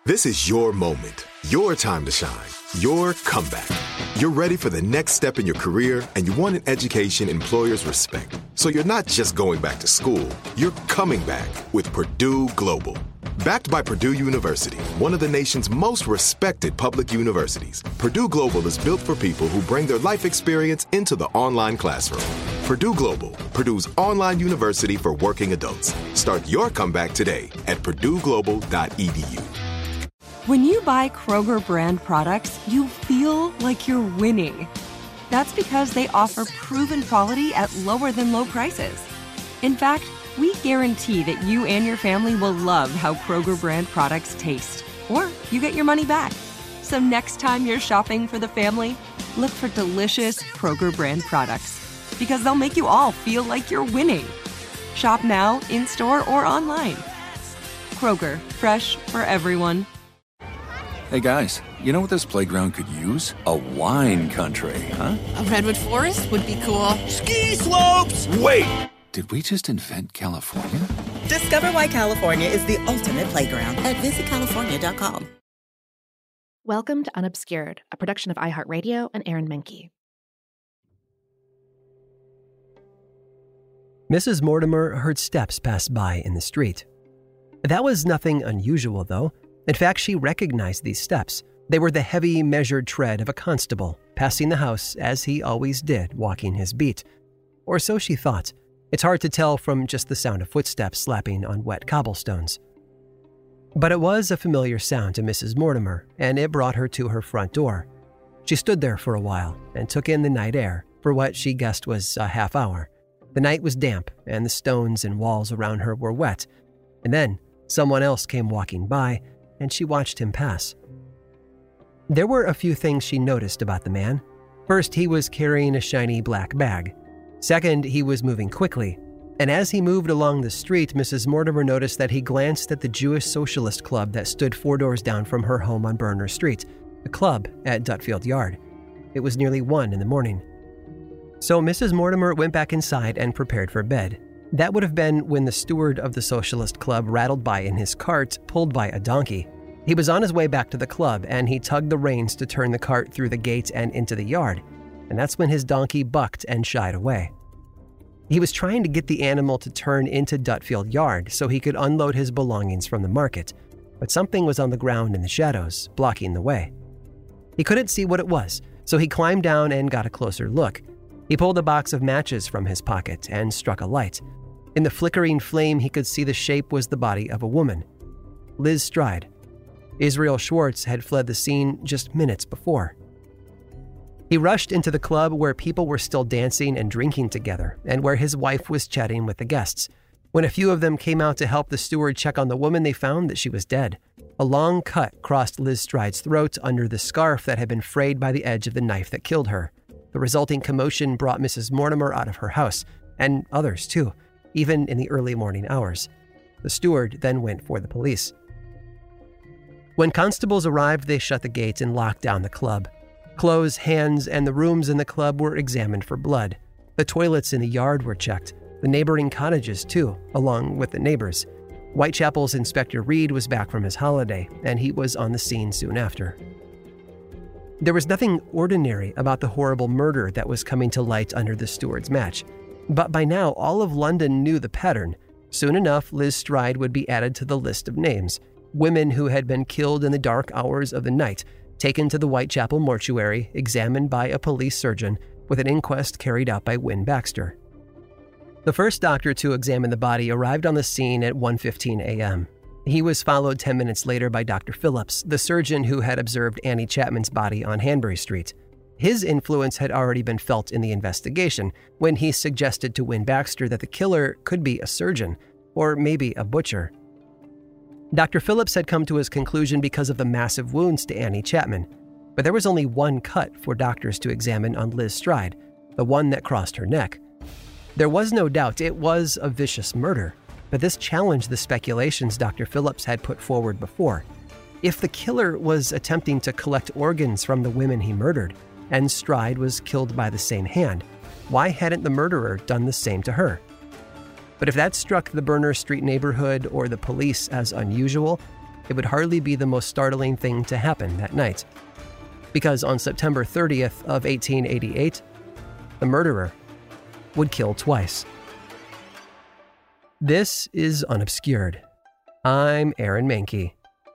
This is your moment, your time to shine, your comeback. You're ready for the next step in your career, and you want an education employers respect. So you're not just going back to school, you're coming back with Purdue Global. Backed by Purdue University, one of the nation's most respected public universities, Purdue Global is built for people who bring their life experience into the online classroom. Purdue Global, Purdue's online university for working adults. Start your comeback today at purdueglobal.edu. When you buy Kroger brand products, you feel like you're winning. That's because they offer proven quality at lower than low prices. In fact, we guarantee that you and your family will love how Kroger brand products taste, or you get your money back. So next time you're shopping for the family, look for delicious Kroger brand products, because they'll make you all feel like you're winning. Shop now, in-store, or online. Kroger, fresh for everyone. Hey guys, you know what this playground could use? A wine country, huh? A redwood forest would be cool. Ski slopes! Wait! Did we just invent California? Discover why California is the ultimate playground at visitcalifornia.com. Welcome to Unobscured, a production of iHeartRadio and Aaron Menke. Mrs. Mortimer heard steps pass by in the street. That was nothing unusual, though. In fact, she recognized these steps. They were the heavy, measured tread of a constable, passing the house as he always did, walking his beat. Or so she thought. It's hard to tell from just the sound of footsteps slapping on wet cobblestones. But it was a familiar sound to Mrs. Mortimer, and it brought her to her front door. She stood there for a while and took in the night air for what she guessed was a half hour. The night was damp, and the stones and walls around her were wet. And then someone else came walking by, and she watched him pass. There were a few things she noticed about the man. First, he was carrying a shiny black bag. Second, he was moving quickly. And as he moved along the street, Mrs. Mortimer noticed that he glanced at the Jewish Socialist Club that stood 4 doors down from her home on Berner Street, the club at Dutfield Yard. It was nearly 1 in the morning. So Mrs. Mortimer went back inside and prepared for bed. That would have been when the steward of the Socialist Club rattled by in his cart, pulled by a donkey. He was on his way back to the club, and he tugged the reins to turn the cart through the gate and into the yard. And that's when his donkey bucked and shied away. He was trying to get the animal to turn into Dutfield Yard so he could unload his belongings from the market, but something was on the ground in the shadows, blocking the way. He couldn't see what it was, so he climbed down and got a closer look. He pulled a box of matches from his pocket and struck a light. In the flickering flame, he could see the shape was the body of a woman, Liz Stride. Israel Schwartz had fled the scene just minutes before. He rushed into the club where people were still dancing and drinking together, and where his wife was chatting with the guests. When a few of them came out to help the steward check on the woman, they found that she was dead. A long cut crossed Liz Stride's throat under the scarf that had been frayed by the edge of the knife that killed her. The resulting commotion brought Mrs. Mortimer out of her house, and others too, even in the early morning hours. The steward then went for the police. When constables arrived, they shut the gates and locked down the club. Clothes, hands, and the rooms in the club were examined for blood. The toilets in the yard were checked. The neighboring cottages, too, along with the neighbors. Whitechapel's Inspector Reed was back from his holiday, and he was on the scene soon after. There was nothing ordinary about the horrible murder that was coming to light under the steward's match. But by now, all of London knew the pattern. Soon enough, Liz Stride would be added to the list of names. Women who had been killed in the dark hours of the night, taken to the Whitechapel mortuary, examined by a police surgeon, with an inquest carried out by Wynne Baxter. The first doctor to examine the body arrived on the scene at 1:15 a.m. He was followed 10 minutes later by Dr. Phillips, the surgeon who had observed Annie Chapman's body on Hanbury Street. His influence had already been felt in the investigation when he suggested to Wynne Baxter that the killer could be a surgeon, or maybe a butcher. Dr. Phillips had come to his conclusion because of the massive wounds to Annie Chapman, but there was only one cut for doctors to examine on Liz Stride, the one that crossed her neck. There was no doubt it was a vicious murder, but this challenged the speculations Dr. Phillips had put forward before. If the killer was attempting to collect organs from the women he murdered, and Stride was killed by the same hand, why hadn't the murderer done the same to her? But if that struck the Berner Street neighborhood or the police as unusual, it would hardly be the most startling thing to happen that night. Because on September 30th of 1888, the murderer would kill twice. This is Unobscured. I'm Aaron Mahnke.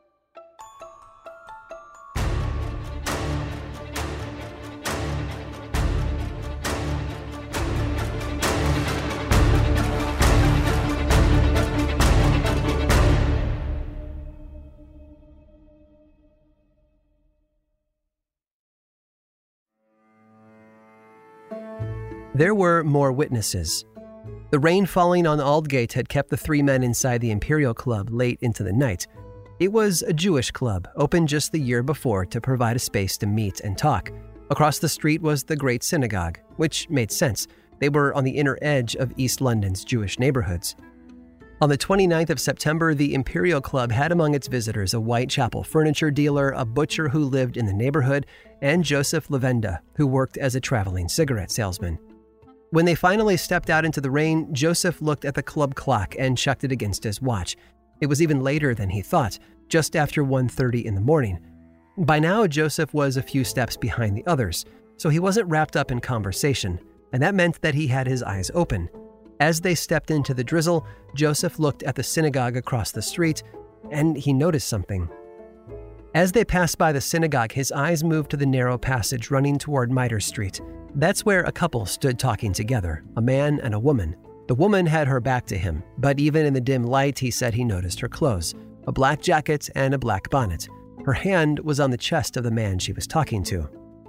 There were more witnesses. The rain falling on Aldgate had kept the three men inside the Imperial Club late into the night. It was a Jewish club, opened just the year before to provide a space to meet and talk. Across the street was the Great Synagogue, which made sense. They were on the inner edge of East London's Jewish neighborhoods. On the 29th of September, the Imperial Club had among its visitors a Whitechapel furniture dealer, a butcher who lived in the neighborhood, and Joseph Lavenda, who worked as a traveling cigarette salesman. When they finally stepped out into the rain, Joseph looked at the club clock and checked it against his watch. It was even later than he thought, just after 1:30 in the morning. By now, Joseph was a few steps behind the others, so he wasn't wrapped up in conversation, and that meant that he had his eyes open. As they stepped into the drizzle, Joseph looked at the synagogue across the street, and he noticed something. As they passed by the synagogue, his eyes moved to the narrow passage running toward Mitre Street. That's where a couple stood talking together, a man and a woman. The woman had her back to him, but even in the dim light, he said he noticed her clothes, a black jacket and a black bonnet. Her hand was on the chest of the man she was talking to.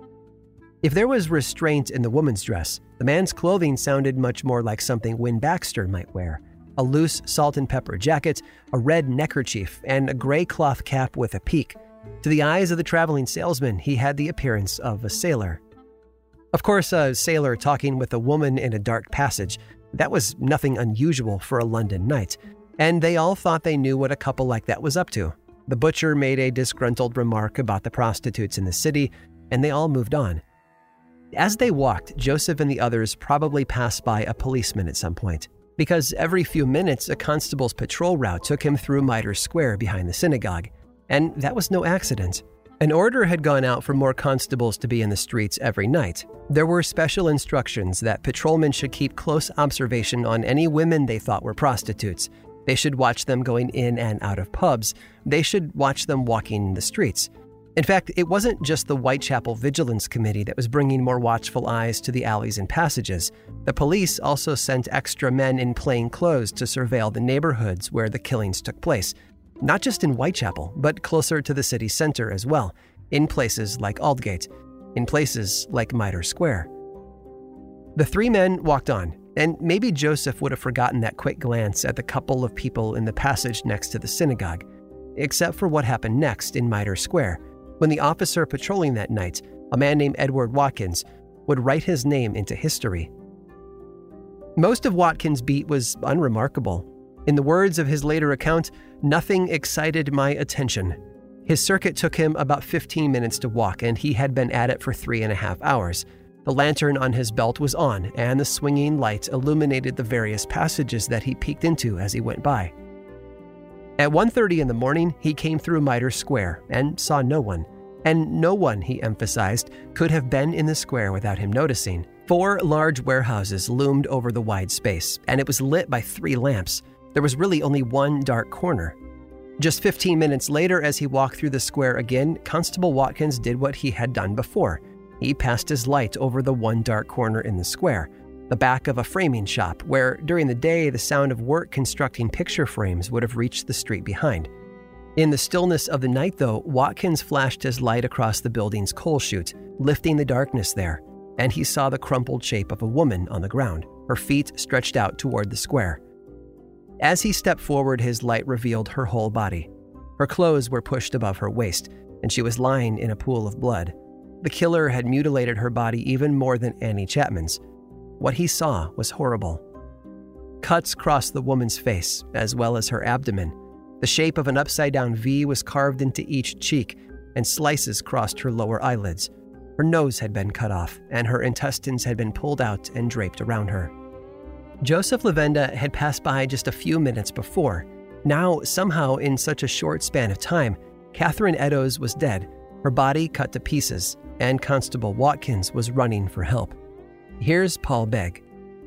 If there was restraint in the woman's dress, the man's clothing sounded much more like something Win Baxter might wear. A loose salt and pepper jacket, a red neckerchief, and a gray cloth cap with a peak. To the eyes of the traveling salesman, he had the appearance of a sailor. Of course, a sailor talking with a woman in a dark passage, that was nothing unusual for a London night, and they all thought they knew what a couple like that was up to. The butcher made a disgruntled remark about the prostitutes in the city, and they all moved on. As they walked, Joseph and the others probably passed by a policeman at some point, because every few minutes a constable's patrol route took him through Mitre Square behind the synagogue, and that was no accident. An order had gone out for more constables to be in the streets every night. There were special instructions that patrolmen should keep close observation on any women they thought were prostitutes. They should watch them going in and out of pubs. They should watch them walking the streets. In fact, it wasn't just the Whitechapel Vigilance Committee that was bringing more watchful eyes to the alleys and passages. The police also sent extra men in plain clothes to surveil the neighborhoods where the killings took place. Not just in Whitechapel, but closer to the city center as well, in places like Aldgate, in places like Mitre Square. The three men walked on, and maybe Joseph would have forgotten that quick glance at the couple of people in the passage next to the synagogue, except for what happened next in Mitre Square, when the officer patrolling that night, a man named Edward Watkins, would write his name into history. Most of Watkins' beat was unremarkable. In the words of his later account, nothing excited my attention. His circuit took him about 15 minutes to walk, and he had been at it for 3.5 hours. The lantern on his belt was on, and the swinging light illuminated the various passages that he peeked into as he went by. At 1:30 in the morning, he came through Mitre Square and saw no one. And no one, he emphasized, could have been in the square without him noticing. 4 large warehouses loomed over the wide space, and it was lit by 3 lamps. There was really only one dark corner. Just 15 minutes later, as he walked through the square again, Constable Watkins did what he had done before. He passed his light over the one dark corner in the square, the back of a framing shop, where during the day the sound of work constructing picture frames would have reached the street behind. In the stillness of the night, though, Watkins flashed his light across the building's coal chute, lifting the darkness there, and he saw the crumpled shape of a woman on the ground, her feet stretched out toward the square. As he stepped forward, his light revealed her whole body. Her clothes were pushed above her waist, and she was lying in a pool of blood. The killer had mutilated her body even more than Annie Chapman's. What he saw was horrible. Cuts crossed the woman's face, as well as her abdomen. The shape of an upside-down V was carved into each cheek, and slices crossed her lower eyelids. Her nose had been cut off, and her intestines had been pulled out and draped around her. Joseph Lavenda had passed by just a few minutes before. Now, somehow, in such a short span of time, Catherine Eddowes was dead, her body cut to pieces, and Constable Watkins was running for help. Here's Paul Begg.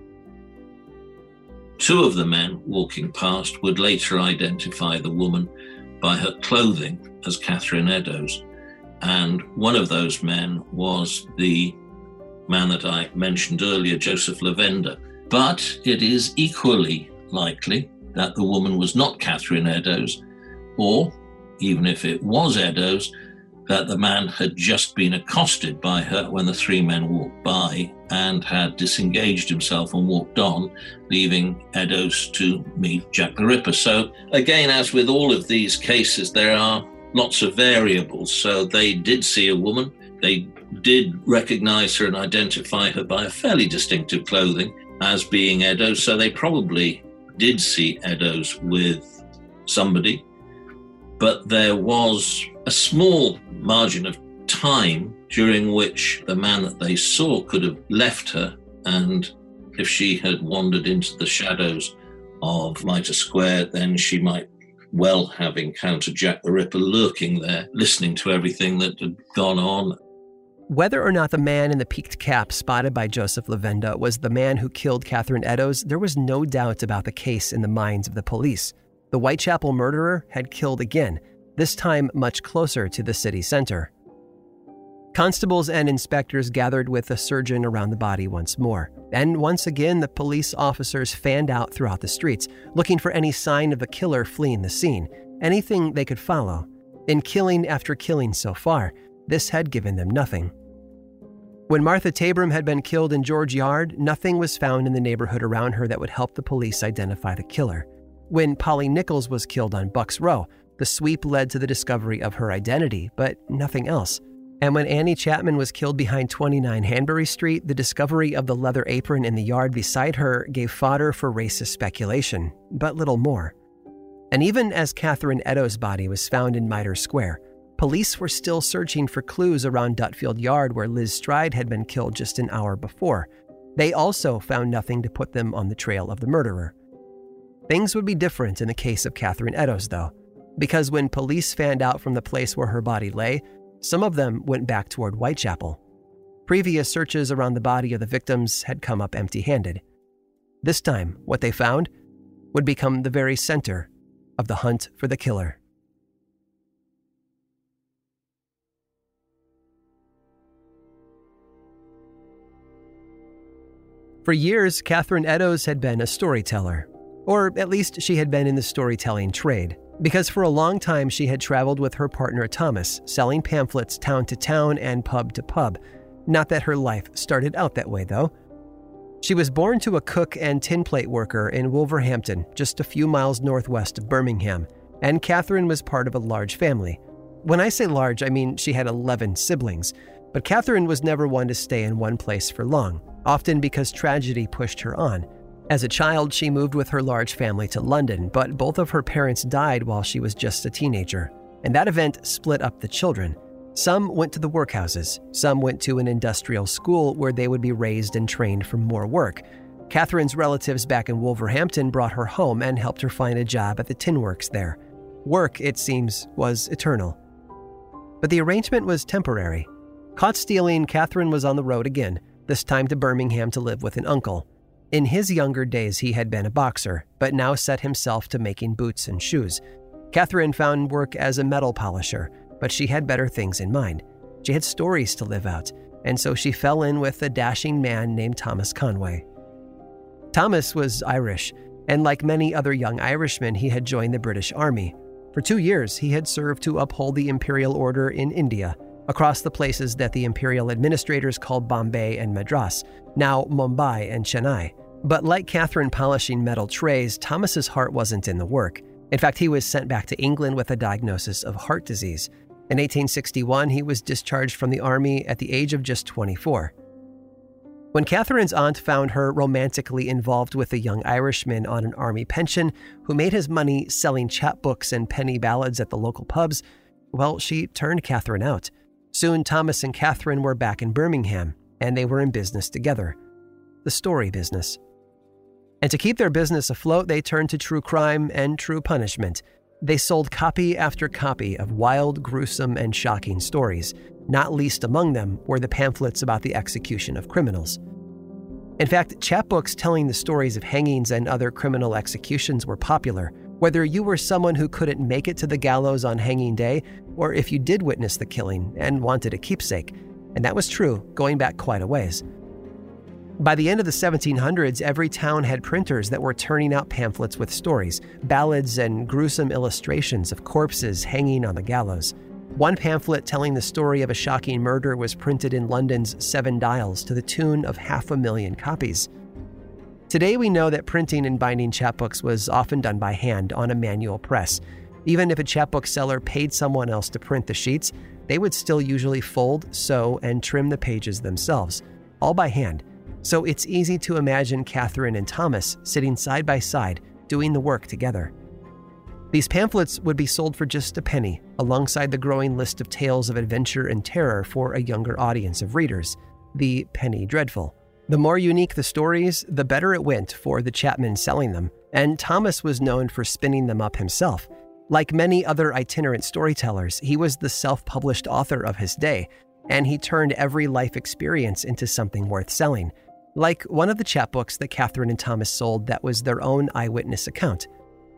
Two of the men walking past would later identify the woman by her clothing as Catherine Eddowes, and one of those men was the man that I mentioned earlier, Joseph Lavender. But it is equally likely that the woman was not Catherine Eddowes, or, even if it was Eddowes, that the man had just been accosted by her when the three men walked by and had disengaged himself and walked on, leaving Eddowes to meet Jack the Ripper. So again, as with all of these cases, there are lots of variables. So they did see a woman, they did recognize her and identify her by a fairly distinctive clothing as being Eddowes, so they probably did see Eddowes with somebody. But there was a small margin of time during which the man that they saw could have left her, and if she had wandered into the shadows of Mitre Square, then she might well have encountered Jack the Ripper lurking there, listening to everything that had gone on. Whether or not the man in the peaked cap spotted by Joseph Lavenda was the man who killed Catherine Eddowes, there was no doubt about the case in the minds of the police. The Whitechapel murderer had killed again, this time much closer to the city center. Constables and inspectors gathered with the surgeon around the body once more, and once again the police officers fanned out throughout the streets, looking for any sign of the killer fleeing the scene, anything they could follow. In killing after killing so far, this had given them nothing. When Martha Tabram had been killed in George Yard, nothing was found in the neighborhood around her that would help the police identify the killer. When Polly Nichols was killed on Bucks Row, the sweep led to the discovery of her identity, but nothing else. And when Annie Chapman was killed behind 29 Hanbury Street, the discovery of the leather apron in the yard beside her gave fodder for racist speculation, but little more. And even as Catherine Eddowes' body was found in Mitre Square, police were still searching for clues around Dutfield Yard where Liz Stride had been killed just an hour before. They also found nothing to put them on the trail of the murderer. Things would be different in the case of Catherine Eddowes, though, because when police fanned out from the place where her body lay, some of them went back toward Whitechapel. Previous searches around the body of the victims had come up empty-handed. This time, what they found would become the very center of the hunt for the killer. For years, Catherine Eddowes had been a storyteller, or at least she had been in the storytelling trade, because for a long time she had traveled with her partner Thomas, selling pamphlets town to town and pub to pub. Not that her life started out that way, though. She was born to a cook and tin plate worker in Wolverhampton, just a few miles northwest of Birmingham, and Catherine was part of a large family. When I say large, I mean she had 11 siblings, but Catherine was never one to stay in one place for long, often because tragedy pushed her on. As a child, she moved with her large family to London, but both of her parents died while she was just a teenager, and that event split up the children. Some went to the workhouses, some went to an industrial school where they would be raised and trained for more work. Catherine's relatives back in Wolverhampton brought her home and helped her find a job at the tin works there. Work, it seems, was eternal. But the arrangement was temporary. Caught stealing, Catherine was on the road again, this time to Birmingham to live with an uncle. In his younger days, he had been a boxer, but now set himself to making boots and shoes. Catherine found work as a metal polisher, but she had better things in mind. She had stories to live out, and so she fell in with a dashing man named Thomas Conway. Thomas was Irish, and like many other young Irishmen, he had joined the British Army. For 2 years, he had served to uphold the imperial order in India, across the places that the imperial administrators called Bombay and Madras, now Mumbai and Chennai. But like Catherine polishing metal trays, Thomas's heart wasn't in the work. In fact, he was sent back to England with a diagnosis of heart disease. In 1861, he was discharged from the army at the age of just 24. When Catherine's aunt found her romantically involved with a young Irishman on an army pension who made his money selling chapbooks and penny ballads at the local pubs, well, she turned Catherine out. Soon, Thomas and Catherine were back in Birmingham, and they were in business together. The story business. And to keep their business afloat, they turned to true crime and true punishment. They sold copy after copy of wild, gruesome, and shocking stories. Not least among them were the pamphlets about the execution of criminals. In fact, chapbooks telling the stories of hangings and other criminal executions were popular, whether you were someone who couldn't make it to the gallows on hanging day, or if you did witness the killing and wanted a keepsake. And that was true, going back quite a ways. By the end of the 1700s, every town had printers that were turning out pamphlets with stories, ballads, and gruesome illustrations of corpses hanging on the gallows. One pamphlet telling the story of a shocking murder was printed in London's Seven Dials to the tune of 500,000 copies. Today we know that printing and binding chapbooks was often done by hand on a manual press. Even if a chapbook seller paid someone else to print the sheets, they would still usually fold, sew, and trim the pages themselves, all by hand. So it's easy to imagine Catherine and Thomas sitting side by side, doing the work together. These pamphlets would be sold for just a penny, alongside the growing list of tales of adventure and terror for a younger audience of readers, the Penny Dreadful. The more unique the stories, the better it went for the chapmen selling them, and Thomas was known for spinning them up himself. Like many other itinerant storytellers, he was the self-published author of his day, and he turned every life experience into something worth selling, like one of the chapbooks that Catherine and Thomas sold that was their own eyewitness account.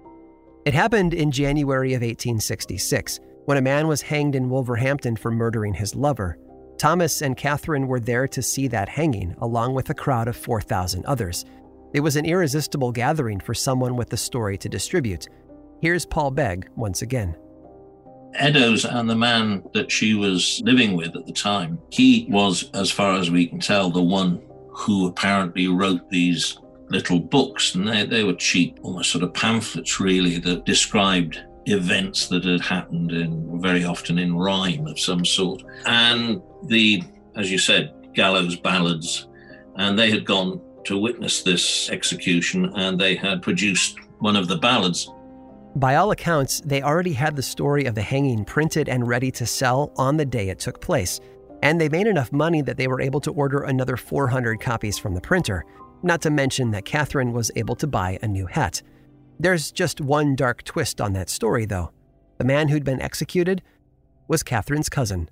It happened in January of 1866, when a man was hanged in Wolverhampton for murdering his lover. Thomas and Catherine were there to see that hanging, along with a crowd of 4,000 others. It was an irresistible gathering for someone with a story to distribute. Here's Paul Begg once again. Eddowes and the man that she was living with at the time, he was, as far as we can tell, the one who apparently wrote these little books, and they were cheap, almost sort of pamphlets really, that described events that had happened, very often in rhyme of some sort. And the, as you said, gallows ballads, and they had gone to witness this execution, and they had produced one of the ballads. By all accounts, they already had the story of the hanging printed and ready to sell on the day it took place, and they made enough money that they were able to order another 400 copies from the printer, not to mention that Catherine was able to buy a new hat. There's just one dark twist on that story, though. The man who'd been executed was Catherine's cousin.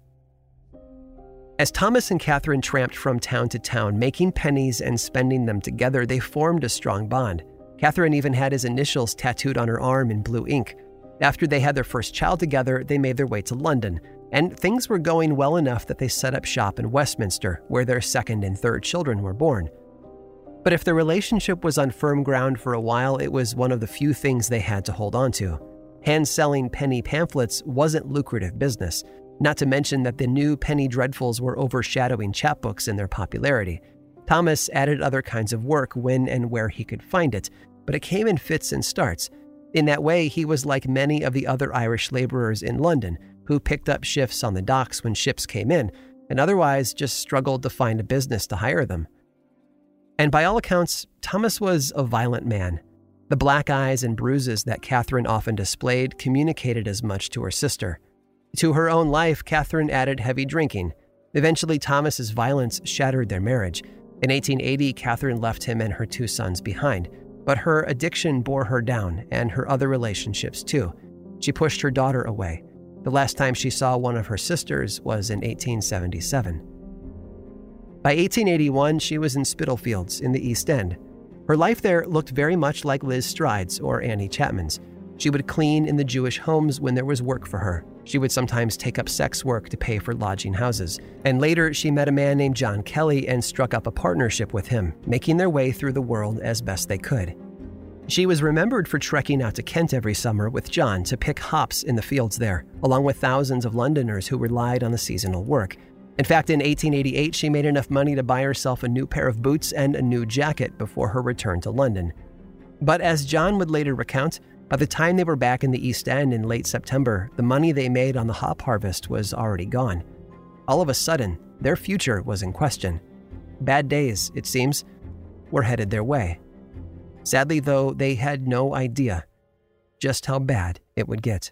As Thomas and Catherine tramped from town to town, making pennies and spending them together, they formed a strong bond. Catherine even had his initials tattooed on her arm in blue ink. After they had their first child together, they made their way to London, and things were going well enough that they set up shop in Westminster, where their second and third children were born. But if the relationship was on firm ground for a while, it was one of the few things they had to hold on to. Hand-selling penny pamphlets wasn't lucrative business, not to mention that the new Penny Dreadfuls were overshadowing chapbooks in their popularity. Thomas added other kinds of work when and where he could find it, but it came in fits and starts. In that way, he was like many of the other Irish laborers in London, who picked up shifts on the docks when ships came in, and otherwise just struggled to find a business to hire them. And by all accounts, Thomas was a violent man. The black eyes and bruises that Catherine often displayed communicated as much to her sister. To her own life, Catherine added heavy drinking. Eventually, Thomas's violence shattered their marriage. In 1880, Catherine left him and her 2 sons behind, but her addiction bore her down, and her other relationships too. She pushed her daughter away. The last time she saw one of her sisters was in 1877. By 1881, she was in Spitalfields in the East End. Her life there looked very much like Liz Stride's or Annie Chapman's. She would clean in the Jewish homes when there was work for her. She would sometimes take up sex work to pay for lodging houses. And later, she met a man named John Kelly and struck up a partnership with him, making their way through the world as best they could. She was remembered for trekking out to Kent every summer with John to pick hops in the fields there, along with thousands of Londoners who relied on the seasonal work. In fact, in 1888, she made enough money to buy herself a new pair of boots and a new jacket before her return to London. But as John would later recount, by the time they were back in the East End in late September, the money they made on the hop harvest was already gone. All of a sudden, their future was in question. Bad days, it seems, were headed their way. Sadly, though, they had no idea just how bad it would get.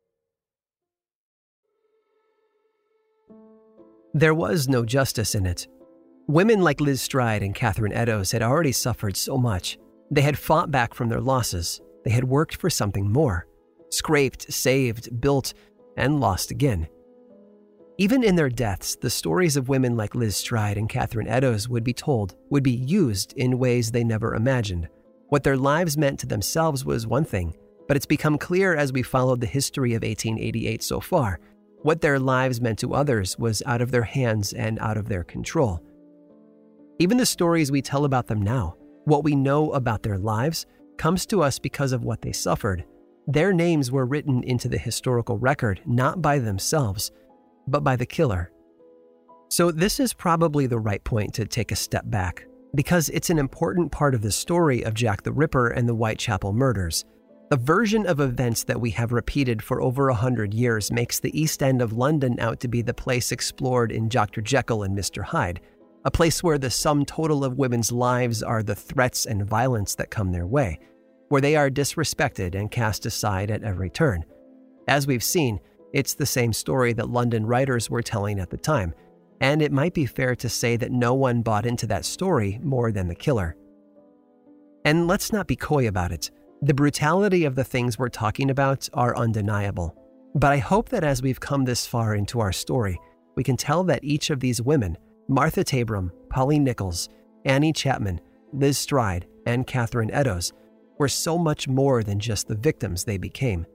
There was no justice in it. Women like Liz Stride and Catherine Eddowes had already suffered so much. They had fought back from their losses. They had worked for something more. Scraped, saved, built, and lost again. Even in their deaths, the stories of women like Liz Stride and Catherine Eddowes would be told, would be used in ways they never imagined. What their lives meant to themselves was one thing, but it's become clear as we followed the history of 1888 so far. What their lives meant to others was out of their hands and out of their control. Even the stories we tell about them now, what we know about their lives, comes to us because of what they suffered. Their names were written into the historical record, not by themselves, but by the killer. So this is probably the right point to take a step back, because it's an important part of the story of Jack the Ripper and the Whitechapel murders. The version of events that we have repeated for over 100 years makes the East End of London out to be the place explored in Dr. Jekyll and Mr. Hyde, a place where the sum total of women's lives are the threats and violence that come their way, where they are disrespected and cast aside at every turn. As we've seen, it's the same story that London writers were telling at the time, and it might be fair to say that no one bought into that story more than the killer. And let's not be coy about it. The brutality of the things we're talking about are undeniable. But I hope that as we've come this far into our story, we can tell that each of these women, Martha Tabram, Polly Nichols, Annie Chapman, Liz Stride, and Catherine Eddowes, were so much more than just the victims they became.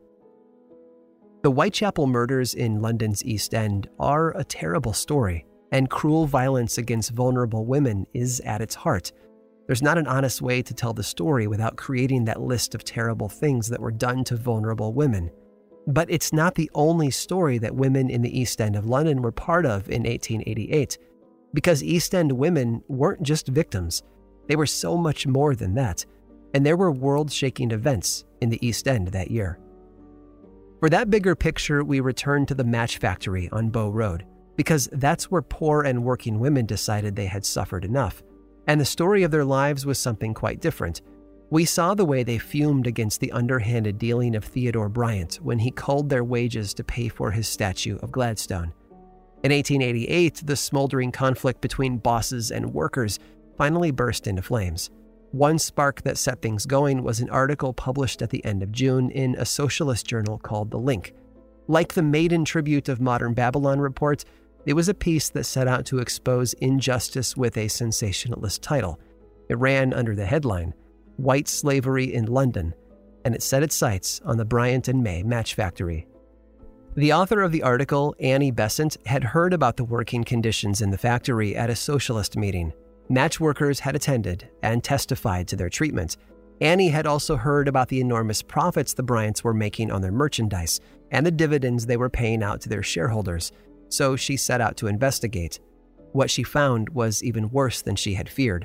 The Whitechapel murders in London's East End are a terrible story, and cruel violence against vulnerable women is at its heart. There's not an honest way to tell the story without creating that list of terrible things that were done to vulnerable women. But it's not the only story that women in the East End of London were part of in 1888, because East End women weren't just victims. They were so much more than that, and there were world-shaking events in the East End that year. For that bigger picture, we return to the match factory on Bow Road, because that's where poor and working women decided they had suffered enough. And the story of their lives was something quite different. We saw the way they fumed against the underhanded dealing of Theodore Bryant when he culled their wages to pay for his statue of Gladstone. In 1888, the smoldering conflict between bosses and workers finally burst into flames. One spark that set things going was an article published at the end of June in a socialist journal called The Link. Like the maiden tribute of Modern Babylon report, it was a piece that set out to expose injustice with a sensationalist title. It ran under the headline, White Slavery in London, and it set its sights on the Bryant and May match factory. The author of the article, Annie Besant, had heard about the working conditions in the factory at a socialist meeting. Match workers had attended and testified to their treatment. Annie had also heard about the enormous profits the Bryants were making on their merchandise and the dividends they were paying out to their shareholders, so she set out to investigate. What she found was even worse than she had feared.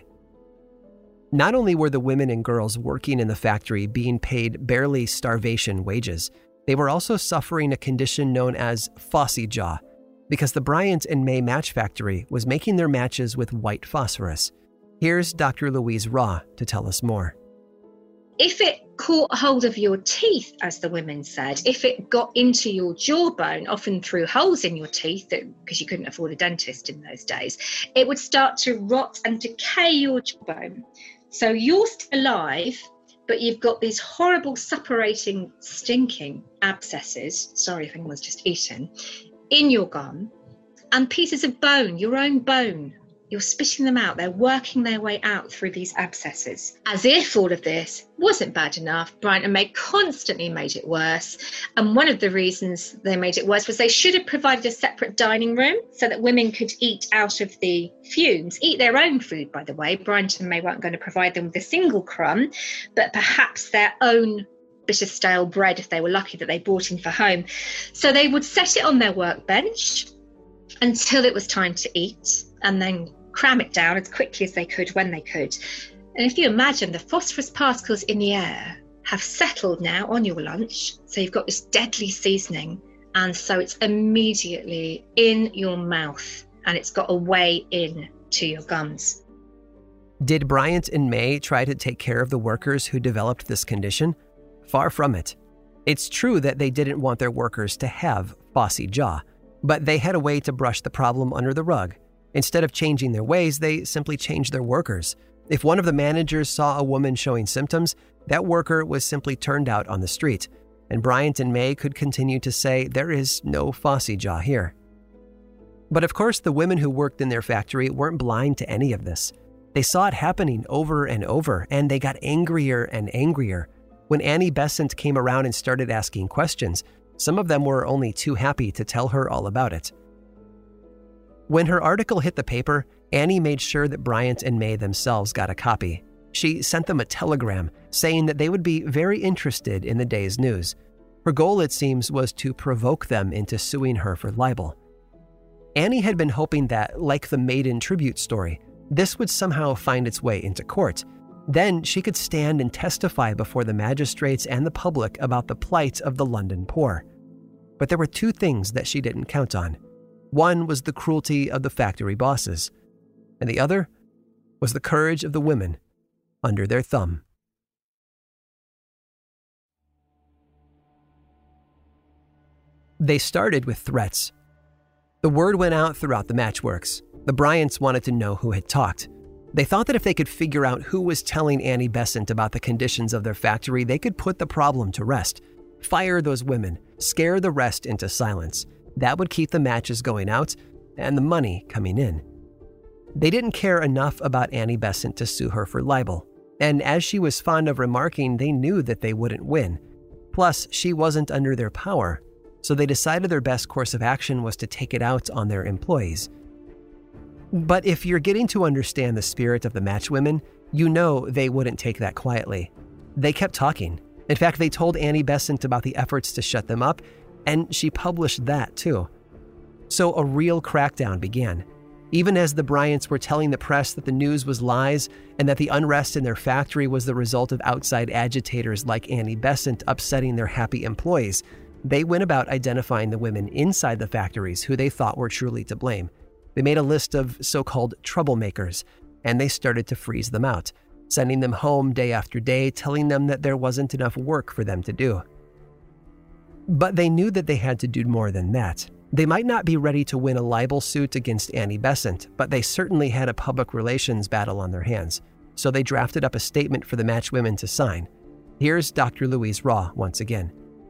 Not only were the women and girls working in the factory being paid barely starvation wages, they were also suffering a condition known as phossy jaw, because the Bryant and May match factory was making their matches with white phosphorus. Here's Dr. Louise Raw to tell us more. If it caught hold of your teeth, as the women said, if it got into your jawbone, often through holes in your teeth, because you couldn't afford a dentist in those days, it would start to rot and decay your jawbone. So you're still alive, but you've got these horrible, suppurating, stinking abscesses, sorry if anyone's just eaten, in your gum, and pieces of bone, your own bone. You're spitting them out. They're working their way out through these abscesses. As if all of this wasn't bad enough, Bryant and May constantly made it worse. And one of the reasons they made it worse was they should have provided a separate dining room so that women could eat out of the fumes, eat their own food, by the way. Bryant and May weren't going to provide them with a single crumb, but perhaps their own bit of stale bread if they were lucky that they brought in for home. So they would set it on their workbench until it was time to eat, and then cram it down as quickly as they could when they could. And if you imagine, the phosphorus particles in the air have settled now on your lunch, so you've got this deadly seasoning, and so it's immediately in your mouth and it's got a way in to your gums. Did Bryant and May try to take care of the workers who developed this condition? Far from it. It's true that they didn't want their workers to have phossy jaw, but they had a way to brush the problem under the rug. Instead of changing their ways, they simply changed their workers. If one of the managers saw a woman showing symptoms, that worker was simply turned out on the street, and Bryant and May could continue to say there is no Fosse jaw here. But of course, the women who worked in their factory weren't blind to any of this. They saw it happening over and over, and they got angrier and angrier. When Annie Besant came around and started asking questions, some of them were only too happy to tell her all about it. When her article hit the paper, Annie made sure that Bryant and May themselves got a copy. She sent them a telegram saying that they would be very interested in the day's news. Her goal, it seems, was to provoke them into suing her for libel. Annie had been hoping that, like the Maiden tribute story, this would somehow find its way into court. Then she could stand and testify before the magistrates and the public about the plight of the London poor. But there were two things that she didn't count on. One was the cruelty of the factory bosses, and the other was the courage of the women under their thumb. They started with threats. The word went out throughout the Matchworks. The Bryants wanted to know who had talked. They thought that if they could figure out who was telling Annie Besant about the conditions of their factory, they could put the problem to rest. Fire those women, scare the rest into silence. That would keep the matches going out and the money coming in. They didn't care enough about Annie Besant to sue her for libel. And as she was fond of remarking, they knew that they wouldn't win. Plus, she wasn't under their power, so they decided their best course of action was to take it out on their employees. But if you're getting to understand the spirit of the matchwomen, you know they wouldn't take that quietly. They kept talking. In fact, they told Annie Besant about the efforts to shut them up, and she published that too. So a real crackdown began. Even as the Bryants were telling the press that the news was lies and that the unrest in their factory was the result of outside agitators like Annie Besant upsetting their happy employees, they went about identifying the women inside the factories who they thought were truly to blame. They made a list of so-called troublemakers, and they started to freeze them out, sending them home day after day, telling them that there wasn't enough work for them to do. But they knew that they had to do more than that. They might not be ready to win a libel suit against Annie Besant, but they certainly had a public relations battle on their hands. So they drafted up a statement for the matchwomen to sign. Here's Dr. Louise Raw once again.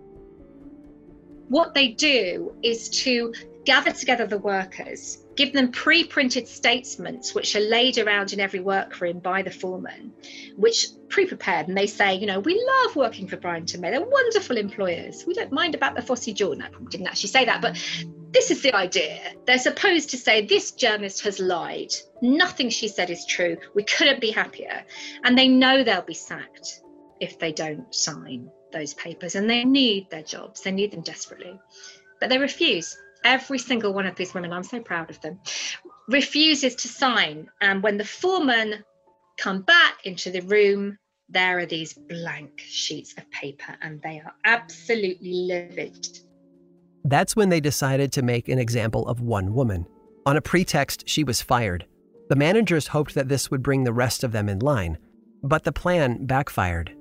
What they do is to gather together the workers, give them pre-printed statements which are laid around in every workroom by the foreman, which pre-prepared, and they say, we love working for Bryant and May. They're wonderful employers. We don't mind about the Fosse jaw. No, I didn't actually say that, but this is the idea. They're supposed to say, this journalist has lied. Nothing she said is true. We couldn't be happier. And they know they'll be sacked if they don't sign those papers, and they need their jobs. They need them desperately, but they refuse. Every single one of these women, I'm so proud of them, refuses to sign. And when the foreman come back into the room, there are these blank sheets of paper, and they are absolutely livid. That's when they decided to make an example of one woman. On a pretext, she was fired. The managers hoped that this would bring the rest of them in line, but the plan backfired.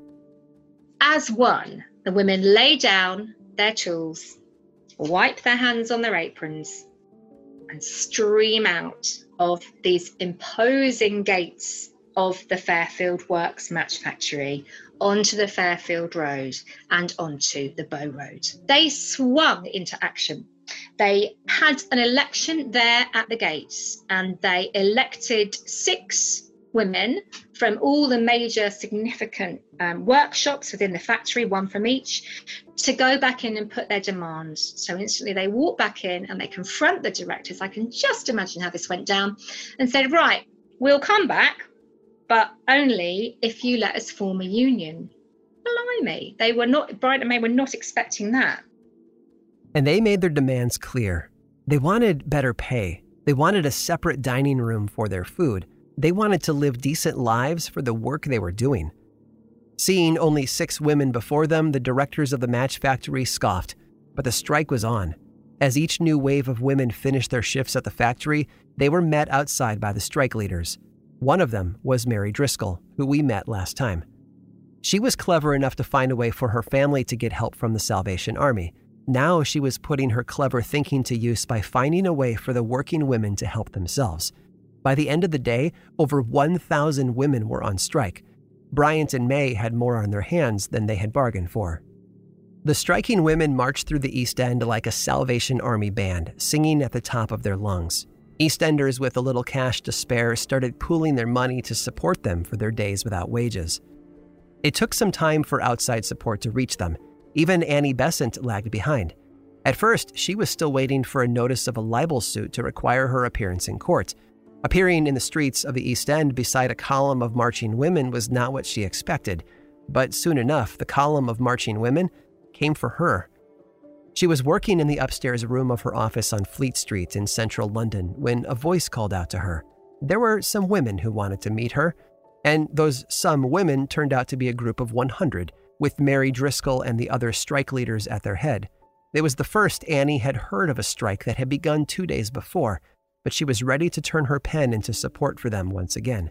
As one, the women lay down their tools, wipe their hands on their aprons, and stream out of these imposing gates of the Fairfield Works match factory onto the Fairfield Road and onto the Bow Road. They swung into action. They had an election there at the gates, and they elected 6 women from all the major significant workshops within the factory, 1 from each, to go back in and put their demands. So instantly they walk back in and they confront the directors. I can just imagine how this went down, and said, right, we'll come back, but only if you let us form a union. Blimey, Bryant and May were not expecting that. And they made their demands clear. They wanted better pay. They wanted a separate dining room for their food. They wanted to live decent lives for the work they were doing. Seeing only 6 women before them, the directors of the match factory scoffed, but the strike was on. As each new wave of women finished their shifts at the factory, they were met outside by the strike leaders. One of them was Mary Driscoll, who we met last time. She was clever enough to find a way for her family to get help from the Salvation Army. Now she was putting her clever thinking to use by finding a way for the working women to help themselves. By the end of the day, over 1,000 women were on strike. Bryant and May had more on their hands than they had bargained for. The striking women marched through the East End like a Salvation Army band, singing at the top of their lungs. Eastenders with a little cash to spare started pooling their money to support them for their days without wages. It took some time for outside support to reach them. Even Annie Besant lagged behind. At first, she was still waiting for a notice of a libel suit to require her appearance in court. Appearing in the streets of the East End beside a column of marching women was not what she expected, but soon enough, the column of marching women came for her. She was working in the upstairs room of her office on Fleet Street in central London when a voice called out to her. There were some women who wanted to meet her, and those some women turned out to be a group of 100, with Mary Driscoll and the other strike leaders at their head. It was the first Annie had heard of a strike that had begun 2 days before, but she was ready to turn her pen into support for them once again.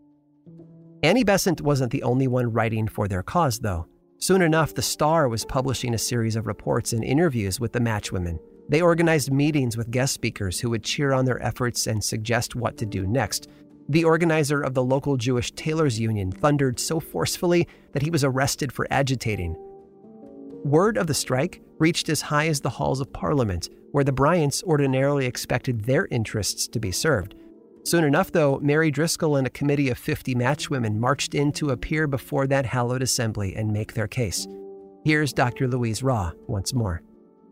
Annie Besant wasn't the only one writing for their cause, though. Soon enough, the Star was publishing a series of reports and interviews with the matchwomen. They organized meetings with guest speakers who would cheer on their efforts and suggest what to do next. The organizer of the local Jewish tailors union thundered so forcefully that he was arrested for agitating. Word of the strike reached as high as the halls of Parliament, where the Bryants ordinarily expected their interests to be served. Soon enough, though, Mary Driscoll and a committee of 50 matchwomen marched in to appear before that hallowed assembly and make their case. Here's Dr. Louise Raw once more.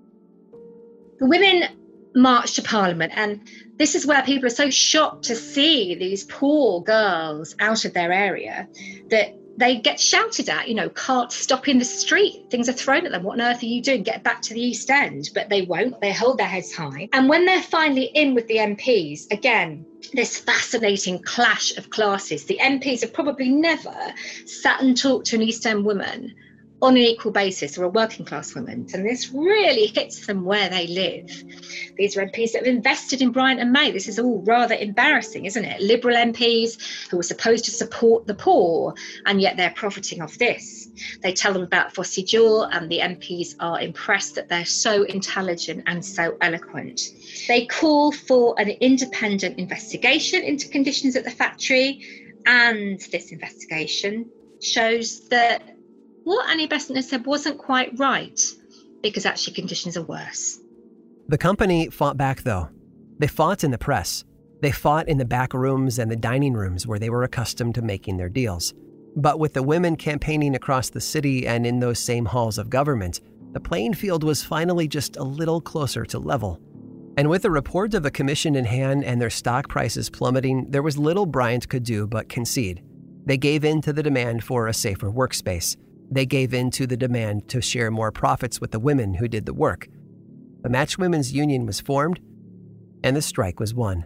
The women marched to Parliament, and this is where people are so shocked to see these poor girls out of their area that they get shouted at, can't stop in the street. Things are thrown at them. What on earth are you doing? Get back to the East End. But they won't. They hold their heads high. And when they're finally in with the MPs, again, this fascinating clash of classes. The MPs have probably never sat and talked to an East End woman on an equal basis, or a working class woman. And this really hits them where they live. These are MPs that have invested in Bryant and May. This is all rather embarrassing, isn't it? Liberal MPs who were supposed to support the poor, and yet they're profiting off this. They tell them about Fossey Jewell, and the MPs are impressed that they're so intelligent and so eloquent. They call for an independent investigation into conditions at the factory, and this investigation shows that what Annie Besant had said wasn't quite right, because actually conditions are worse. The company fought back, though. They fought in the press. They fought in the back rooms and the dining rooms where they were accustomed to making their deals. But with the women campaigning across the city and in those same halls of government, the playing field was finally just a little closer to level. And with the report of the commission in hand and their stock prices plummeting, there was little Bryant could do but concede. They gave in to the demand for a safer workspace. They gave in to the demand to share more profits with the women who did the work. The Matchwomen's Union was formed, and the strike was won.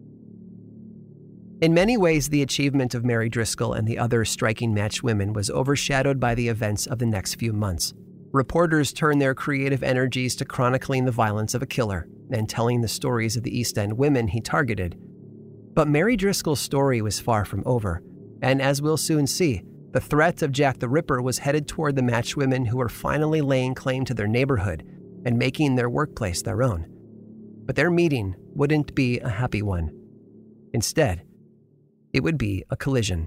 In many ways, the achievement of Mary Driscoll and the other striking matchwomen was overshadowed by the events of the next few months. Reporters turned their creative energies to chronicling the violence of a killer and telling the stories of the East End women he targeted. But Mary Driscoll's story was far from over, and as we'll soon see, the threat of Jack the Ripper was headed toward the matchwomen who were finally laying claim to their neighborhood and making their workplace their own. But their meeting wouldn't be a happy one. Instead, it would be a collision.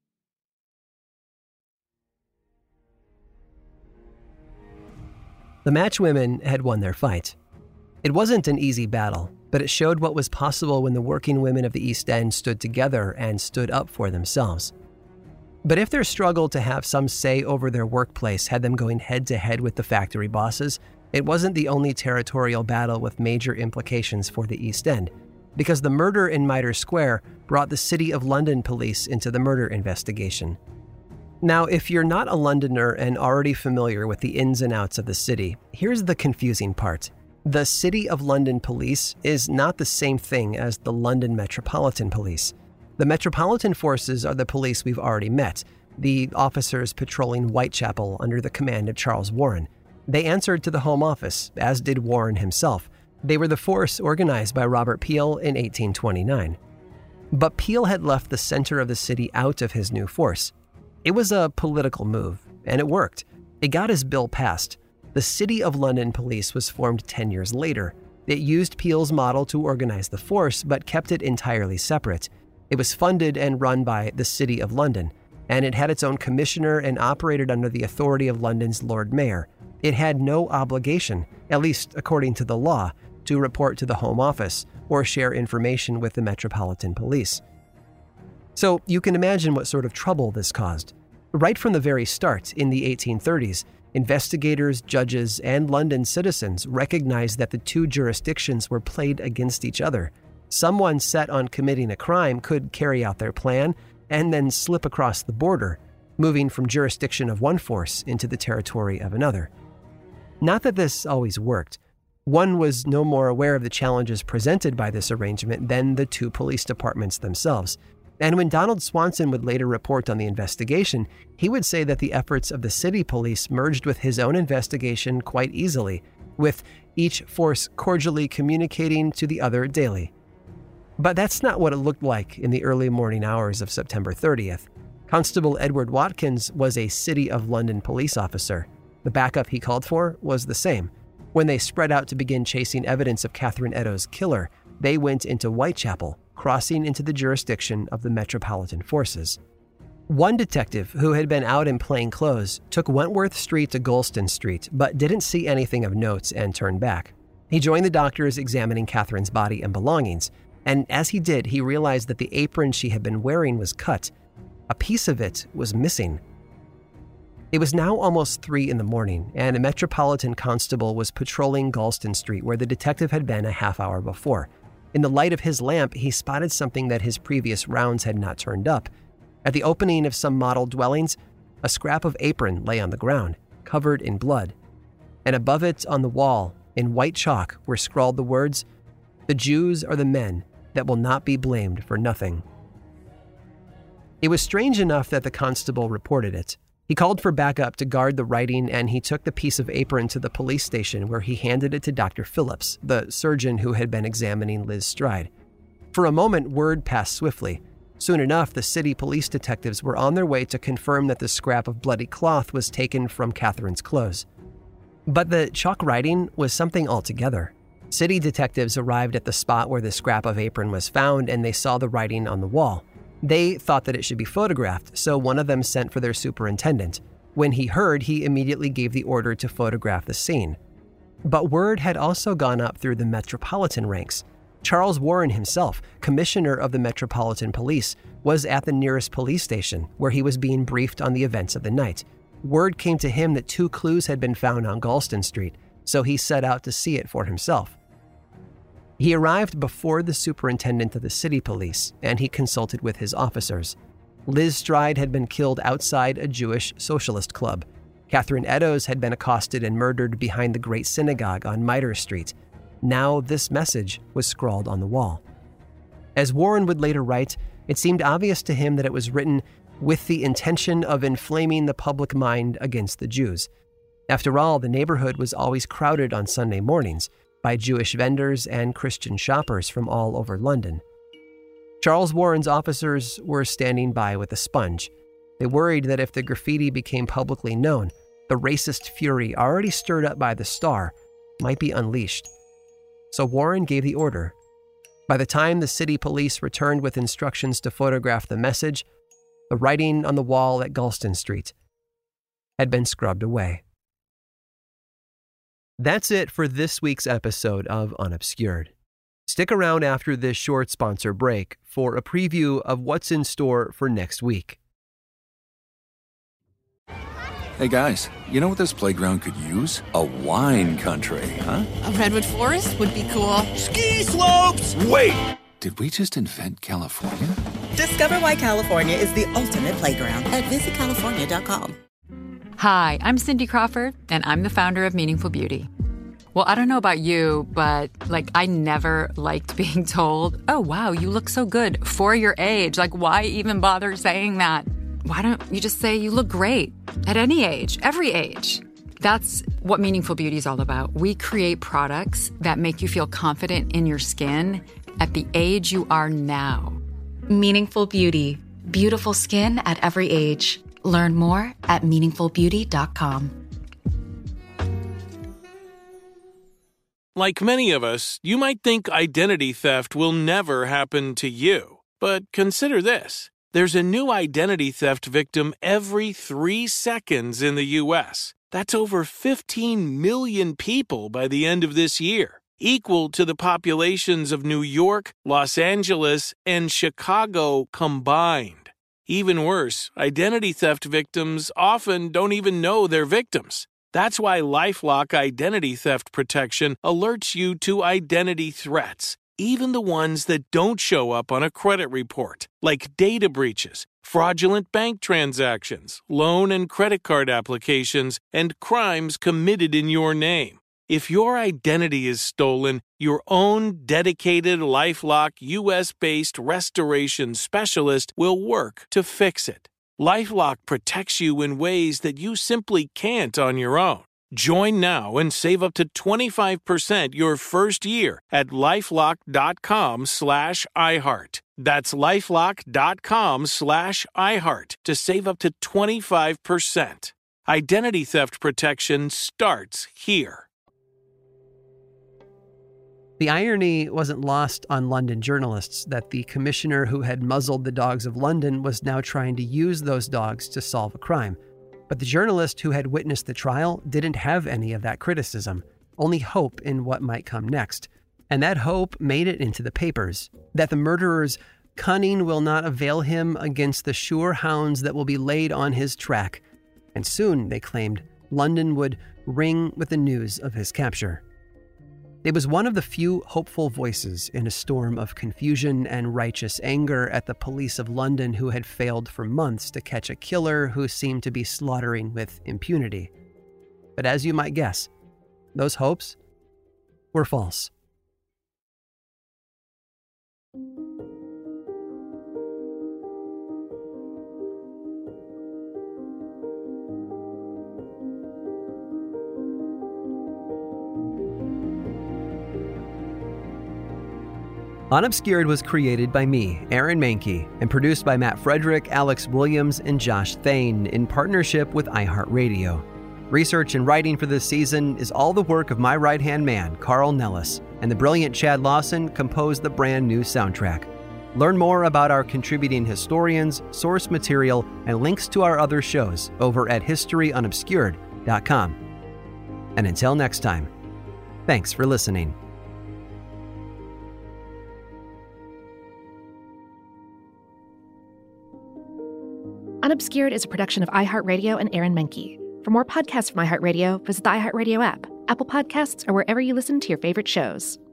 The matchwomen had won their fight. It wasn't an easy battle, but it showed what was possible when the working women of the East End stood together and stood up for themselves. But if their struggle to have some say over their workplace had them going head-to-head with the factory bosses, it wasn't the only territorial battle with major implications for the East End, because the murder in Mitre Square brought the City of London police into the murder investigation. Now, if you're not a Londoner and already familiar with the ins and outs of the city, here's the confusing part. The City of London Police is not the same thing as the London Metropolitan Police. The Metropolitan Forces are the police we've already met, the officers patrolling Whitechapel under the command of Charles Warren. They answered to the Home Office, as did Warren himself. They were the force organized by Robert Peel in 1829. But Peel had left the center of the city out of his new force. It was a political move, and it worked. It got his bill passed. The City of London Police was formed 10 years later, It used Peel's model to organize the force, but kept it entirely separate. It was funded and run by the City of London, and it had its own commissioner and operated under the authority of London's Lord Mayor. It had no obligation, at least according to the law, to report to the Home Office or share information with the Metropolitan Police. So you can imagine what sort of trouble this caused. Right from the very start, in the 1830s, investigators, judges, and London citizens recognized that the two jurisdictions were played against each other. Someone set on committing a crime could carry out their plan and then slip across the border, moving from jurisdiction of one force into the territory of another. Not that this always worked. One was no more aware of the challenges presented by this arrangement than the two police departments themselves. And when Donald Swanson would later report on the investigation, he would say that the efforts of the city police merged with his own investigation quite easily, with each force cordially communicating to the other daily. But that's not what it looked like in the early morning hours of September 30th. Constable Edward Watkins was a City of London police officer. The backup he called for was the same. When they spread out to begin chasing evidence of Catherine Eddowes' killer, they went into Whitechapel, crossing into the jurisdiction of the Metropolitan Forces. One detective who had been out in plain clothes took Wentworth Street to Golston Street, but didn't see anything of note and turned back. He joined the doctors examining Catherine's body and belongings, and as he did, he realized that the apron she had been wearing was cut. A piece of it was missing. It was now almost 3 a.m, and a Metropolitan constable was patrolling Golston Street where the detective had been a half hour before. In the light of his lamp, he spotted something that his previous rounds had not turned up. At the opening of some model dwellings, a scrap of apron lay on the ground, covered in blood. And above it on the wall, in white chalk, were scrawled the words, "The Jews are the men that will not be blamed for nothing." It was strange enough that the constable reported it. He called for backup to guard the writing, and he took the piece of apron to the police station where he handed it to Dr. Phillips, the surgeon who had been examining Liz Stride. For a moment, word passed swiftly. Soon enough, the city police detectives were on their way to confirm that the scrap of bloody cloth was taken from Catherine's clothes. But the chalk writing was something altogether. City detectives arrived at the spot where the scrap of apron was found, and they saw the writing on the wall. They thought that it should be photographed, so one of them sent for their superintendent. When he heard, he immediately gave the order to photograph the scene. But word had also gone up through the Metropolitan ranks. Charles Warren himself, commissioner of the Metropolitan Police, was at the nearest police station, where he was being briefed on the events of the night. Word came to him that 2 clues had been found on Golston Street, so he set out to see it for himself. He arrived before the superintendent of the city police, and he consulted with his officers. Liz Stride had been killed outside a Jewish socialist club. Catherine Eddowes had been accosted and murdered behind the Great Synagogue on Mitre Street. Now this message was scrawled on the wall. As Warren would later write, it seemed obvious to him that it was written with the intention of inflaming the public mind against the Jews. After all, the neighborhood was always crowded on Sunday mornings by Jewish vendors and Christian shoppers from all over London. Charles Warren's officers were standing by with a sponge. They worried that if the graffiti became publicly known, the racist fury already stirred up by the Star might be unleashed. So Warren gave the order. By the time the city police returned with instructions to photograph the message, the writing on the wall at Golston Street had been scrubbed away. That's it for this week's episode of Unobscured. Stick around after this short sponsor break for a preview of what's in store for next week. Hey guys, you know what this playground could use? A wine country, huh? A redwood forest would be cool. Ski slopes! Wait! Did we just invent California? Discover why California is the ultimate playground at visitcalifornia.com. Hi, I'm Cindy Crawford, and I'm the founder of Meaningful Beauty. Well, I don't know about you, but, I never liked being told, oh, wow, you look so good for your age. Why even bother saying that? Why don't you just say you look great at any age, every age? That's what Meaningful Beauty is all about. We create products that make you feel confident in your skin at the age you are now. Meaningful Beauty. Beautiful skin at every age. Learn more at meaningfulbeauty.com. Like many of us, you might think identity theft will never happen to you. But consider this. There's a new identity theft victim every 3 seconds in the U.S. That's over 15 million people by the end of this year, equal to the populations of New York, Los Angeles, and Chicago combined. Even worse, identity theft victims often don't even know they're victims. That's why LifeLock Identity Theft Protection alerts you to identity threats, even the ones that don't show up on a credit report, like data breaches, fraudulent bank transactions, loan and credit card applications, and crimes committed in your name. If your identity is stolen, your own dedicated LifeLock US-based restoration specialist will work to fix it. LifeLock protects you in ways that you simply can't on your own. Join now and save up to 25% your first year at LifeLock.com/iHeart. That's LifeLock.com/iHeart to save up to 25%. Identity theft protection starts here. The irony wasn't lost on London journalists that the commissioner who had muzzled the dogs of London was now trying to use those dogs to solve a crime. But the journalist who had witnessed the trial didn't have any of that criticism, only hope in what might come next. And that hope made it into the papers, that the murderer's cunning will not avail him against the sure hounds that will be laid on his track. And soon, they claimed, London would ring with the news of his capture. It was one of the few hopeful voices in a storm of confusion and righteous anger at the police of London who had failed for months to catch a killer who seemed to be slaughtering with impunity. But as you might guess, those hopes were false. Unobscured was created by me, Aaron Mahnke, and produced by Matt Frederick, Alex Williams, and Josh Thane in partnership with iHeartRadio. Research and writing for this season is all the work of my right-hand man, Carl Nellis, and the brilliant Chad Lawson composed the brand new soundtrack. Learn more about our contributing historians, source material, and links to our other shows over at historyunobscured.com. And until next time, thanks for listening. Unobscured is a production of iHeartRadio and Aaron Mahnke. For more podcasts from iHeartRadio, visit the iHeartRadio app, Apple Podcasts, or wherever you listen to your favorite shows.